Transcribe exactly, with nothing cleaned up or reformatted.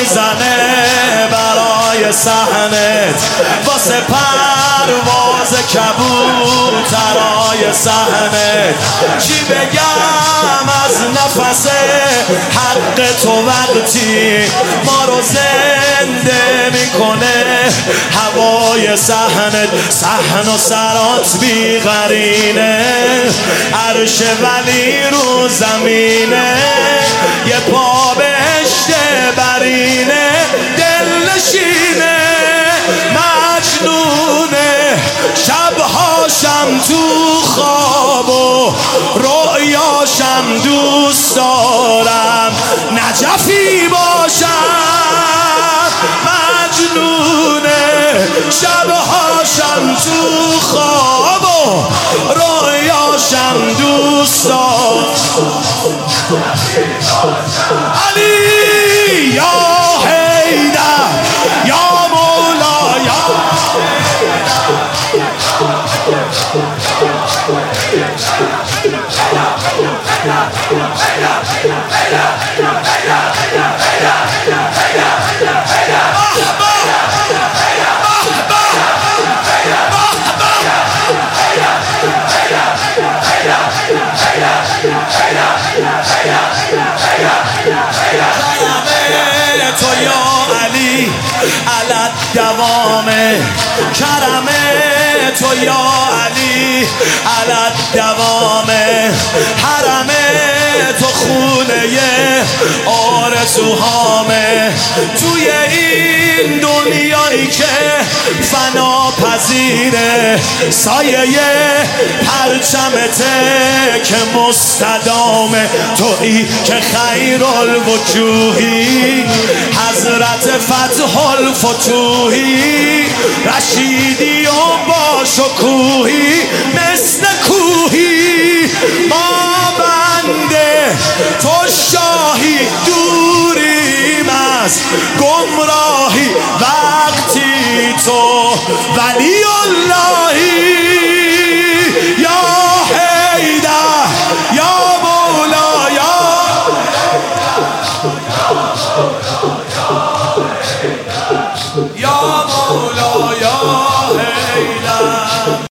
میزنه برای صحنت، واسه پرواز کبوترای صحنت. چی بگم از نفس حق تو وقتی ما رو زنده میکنه هوای صحنت. صحن و سرات بیقرینه، عرش ولی رو زمینه، یه پا بهشت برینه، دل نشینه مجنونه. شبهاشم تو خواب و رؤیاشم دوست دارم نجفی باشم مجنونه. شبهاشم تو خواب و رؤیاشم دوست دارم. علی یا حیدر یا مولا یا تو یا علی علت دوامه، کرم تو یا علی علت دوامه، حرم تو خونه آرزوهامه. توی این دنیایی که فنا پذیره، سایه پرچمته که مستدامه. تویی که خیر الوجوهی، حضرت فتح الفتوحی، رشیدی و با شکوهی مثل کوهی. ما بنده تو شاهی، دوریم از گمراهی وقتی تو ولی